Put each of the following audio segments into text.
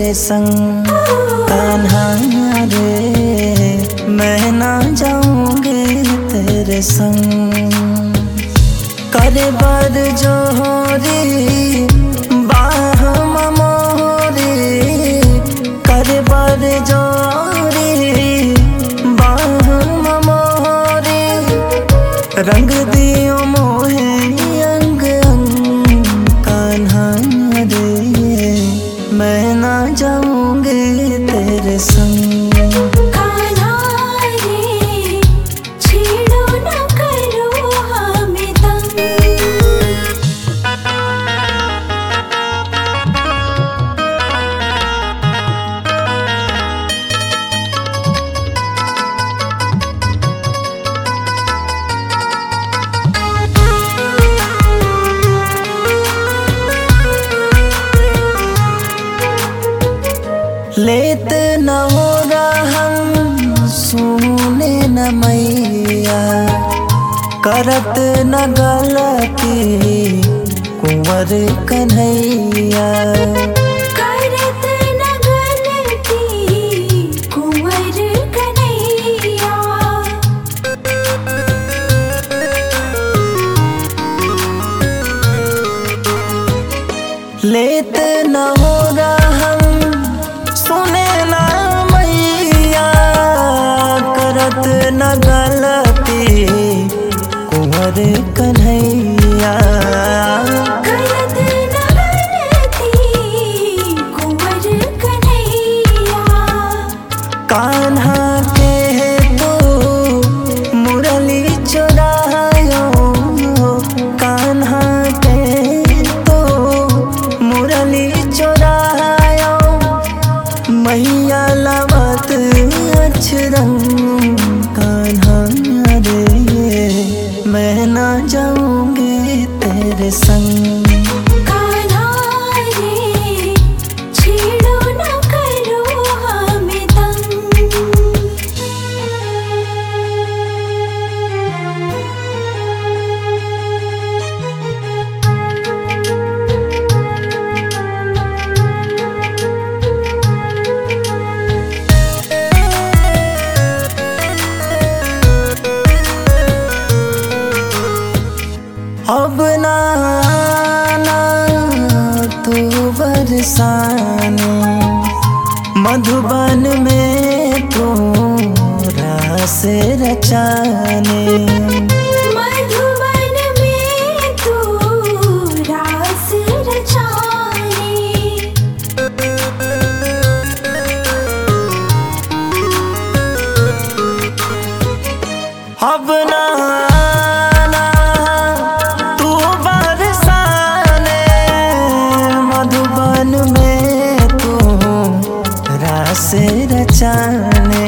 तेरे संग। कान्हा रे मैं ना जाऊंगी तेरे संग। करे बर जोरी बाह मोरी, करे बर जोरी बाह मोरी। रंग दियो मोहे अंग अंग। कान्हा रे मैं ना जाऊंगी तेरे संग। लेत न हो हम सुने न मैया, करत न गलती कुंवर कन्हैया। करत न गलती कुंवर कन्हैया। लेत न हो हम सुने ना मैया, करत न गलती कुंवर कन्हैया। करत न गलती कुंवर कन्हैया। कान्हा के तो मुरली चुरायो, कान्हा के तो मुरली चुरायो। मैया लवत अक्षरंग। कान्हा रे मैं ना जाऊंगी तेरे संग। कान्हा रे छेड़ो न करो हमें तंग। अब ना आना तू बरसाने, मधुबन में तू रास रचाने। मधुबन में तू रास रचाने। अब ना आना तू बरसाने, मधुबन में तू रास रचाने।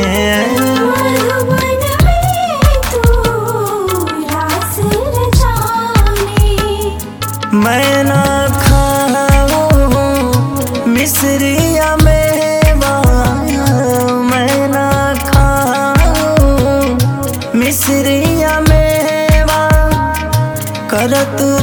मधुबन में तू रास रचाने। मैं ना खाऊं मिसरिया मेवा, मैं ना खाऊं मिसरिया मेवा। करत